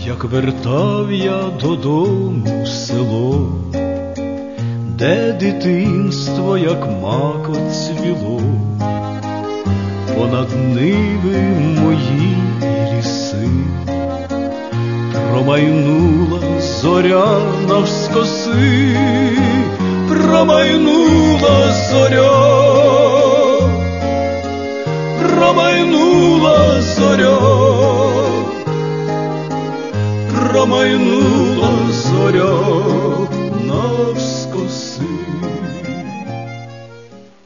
Як вертав я додому в село, де дитинство, як мак оцвіло, понад ниви мої ліси, промайнула зоря навскоси, промайнула зоря, промайнула зоря.